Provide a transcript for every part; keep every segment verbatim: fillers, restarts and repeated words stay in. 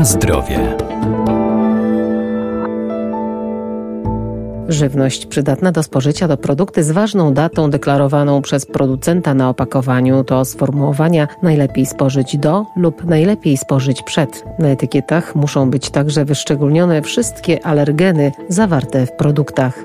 Na zdrowie. Żywność przydatna do spożycia to produkty z ważną datą deklarowaną przez producenta na opakowaniu. To sformułowania najlepiej spożyć do lub najlepiej spożyć przed. Na etykietach muszą być także wyszczególnione wszystkie alergeny zawarte w produktach.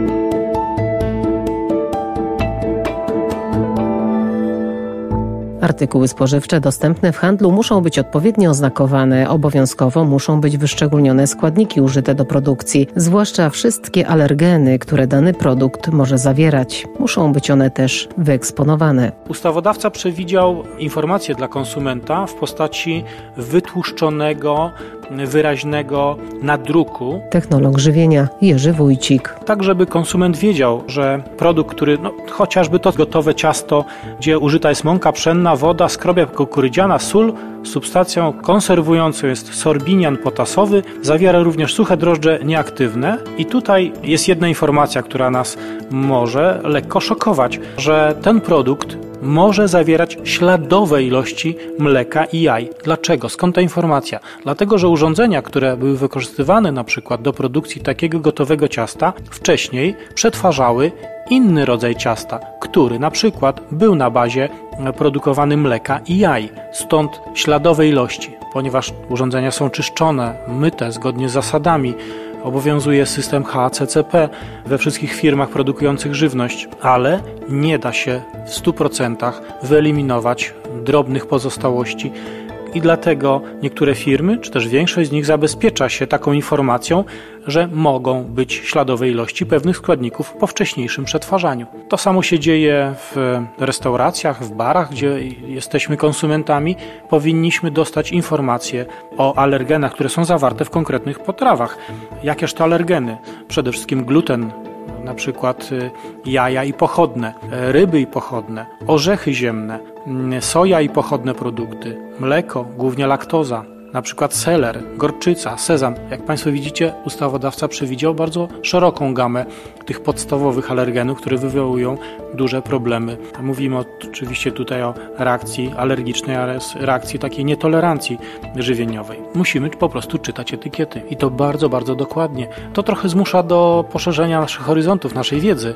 Artykuły spożywcze dostępne w handlu muszą być odpowiednio oznakowane. Obowiązkowo muszą być wyszczególnione składniki użyte do produkcji, zwłaszcza wszystkie alergeny, które dany produkt może zawierać. Muszą być one też wyeksponowane. Ustawodawca przewidział informacje dla konsumenta w postaci wytłuszczonego, wyraźnego nadruku. Technolog żywienia Jerzy Wójcik. Tak, żeby konsument wiedział, że produkt, który, no, chociażby to gotowe ciasto, gdzie użyta jest mąka pszenna, woda, skrobia kukurydziana, sól, substancją konserwującą jest sorbinian potasowy, zawiera również suche drożdże nieaktywne. I tutaj jest jedna informacja, która nas może lekko szokować, że ten produkt może zawierać śladowe ilości mleka i jaj. Dlaczego? Skąd ta informacja? Dlatego, że urządzenia, które były wykorzystywane na przykład do produkcji takiego gotowego ciasta, wcześniej przetwarzały inny rodzaj ciasta, który na przykład był na bazie produkowany mleka i jaj. Stąd śladowe ilości, ponieważ urządzenia są czyszczone, myte zgodnie z zasadami. Obowiązuje system H A C C P we wszystkich firmach produkujących żywność, ale nie da się w stu procentach wyeliminować drobnych pozostałości i dlatego niektóre firmy, czy też większość z nich zabezpiecza się taką informacją, że mogą być śladowe ilości pewnych składników po wcześniejszym przetwarzaniu. To samo się dzieje w restauracjach, w barach, gdzie jesteśmy konsumentami. Powinniśmy dostać informacje o alergenach, które są zawarte w konkretnych potrawach. Jakież to alergeny? Przede wszystkim gluten, na przykład jaja i pochodne, ryby i pochodne, orzechy ziemne, soja i pochodne produkty, mleko, głównie laktoza, na przykład seler, gorczyca, sezam. Jak Państwo widzicie, ustawodawca przewidział bardzo szeroką gamę tych podstawowych alergenów, które wywołują duże problemy. Mówimy oczywiście tutaj o reakcji alergicznej, ale reakcji takiej nietolerancji żywieniowej. Musimy po prostu czytać etykiety i to bardzo, bardzo dokładnie. To trochę zmusza do poszerzenia naszych horyzontów, naszej wiedzy,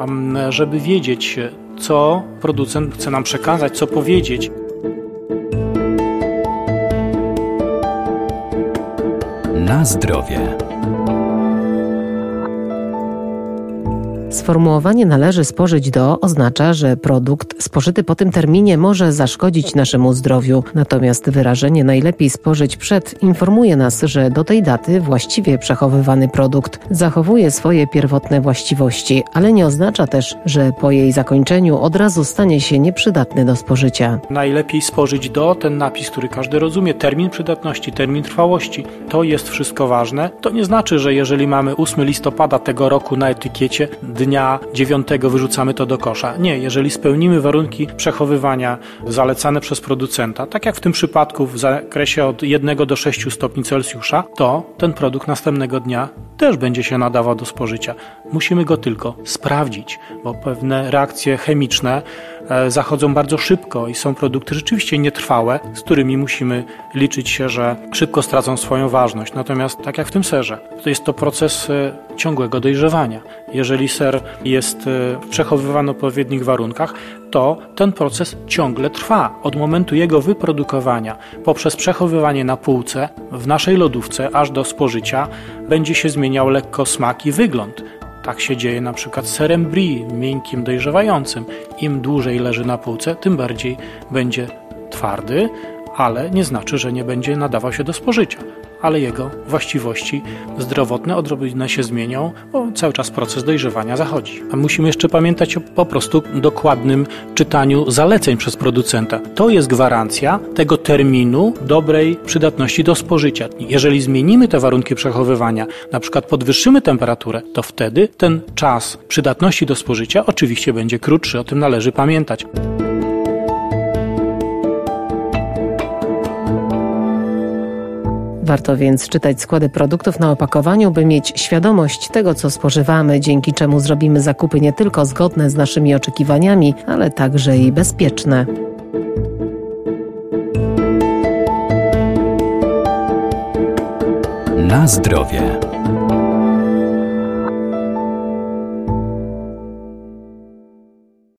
żeby wiedzieć, co producent chce nam przekazać, co powiedzieć. Na zdrowie. Sformułowanie należy spożyć do oznacza, że produkt spożyty po tym terminie może zaszkodzić naszemu zdrowiu. Natomiast wyrażenie najlepiej spożyć przed informuje nas, że do tej daty właściwie przechowywany produkt zachowuje swoje pierwotne właściwości, ale nie oznacza też, że po jej zakończeniu od razu stanie się nieprzydatny do spożycia. Najlepiej spożyć do, ten napis, który każdy rozumie, termin przydatności, termin trwałości, to jest wszystko ważne. To nie znaczy, że jeżeli mamy ósmego listopada tego roku na etykiecie, dnia dziewiątego wyrzucamy to do kosza. Nie, jeżeli spełnimy warunki przechowywania zalecane przez producenta, tak jak w tym przypadku w zakresie od jednego do sześciu stopni Celsjusza, to ten produkt następnego dnia też będzie się nadawał do spożycia. Musimy go tylko sprawdzić, bo pewne reakcje chemiczne zachodzą bardzo szybko i są produkty rzeczywiście nietrwałe, z którymi musimy liczyć się, że szybko stracą swoją ważność. Natomiast tak jak w tym serze, to jest to proces ciągłego dojrzewania. Jeżeli ser jest przechowywany w odpowiednich warunkach, to ten proces ciągle trwa. Od momentu jego wyprodukowania poprzez przechowywanie na półce w naszej lodówce aż do spożycia będzie się zmieniał lekko smak i wygląd. Tak się dzieje na przykład z serem brie, miękkim, dojrzewającym. Im dłużej leży na półce, tym bardziej będzie twardy, ale nie znaczy, że nie będzie nadawał się do spożycia. Ale jego właściwości zdrowotne odrobinę się zmienią, bo cały czas proces dojrzewania zachodzi. A musimy jeszcze pamiętać o po prostu dokładnym czytaniu zaleceń przez producenta. To jest gwarancja tego terminu dobrej przydatności do spożycia. Jeżeli zmienimy te warunki przechowywania, na przykład podwyższymy temperaturę, to wtedy ten czas przydatności do spożycia oczywiście będzie krótszy. O tym należy pamiętać. Warto więc czytać składy produktów na opakowaniu, by mieć świadomość tego, co spożywamy, dzięki czemu zrobimy zakupy nie tylko zgodne z naszymi oczekiwaniami, ale także i bezpieczne. Na zdrowie.